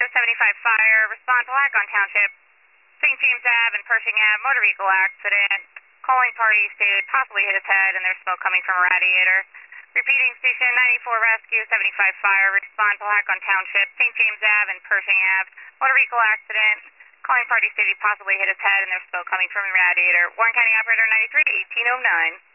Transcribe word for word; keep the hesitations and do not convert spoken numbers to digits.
seventy-five Fire, respond to Lacon Township, Saint James Ave and Pershing Ave, motor vehicle accident. Calling party stated possibly hit his head and there's smoke coming from a radiator. Repeating, station ninety-four Rescue, seventy-five Fire, respond to Lacon Township, Saint James Ave and Pershing Ave, motor vehicle accident. Calling party stated possibly hit his head and there's smoke coming from a radiator. Warren County Operator ninety-three, eighteen oh nine.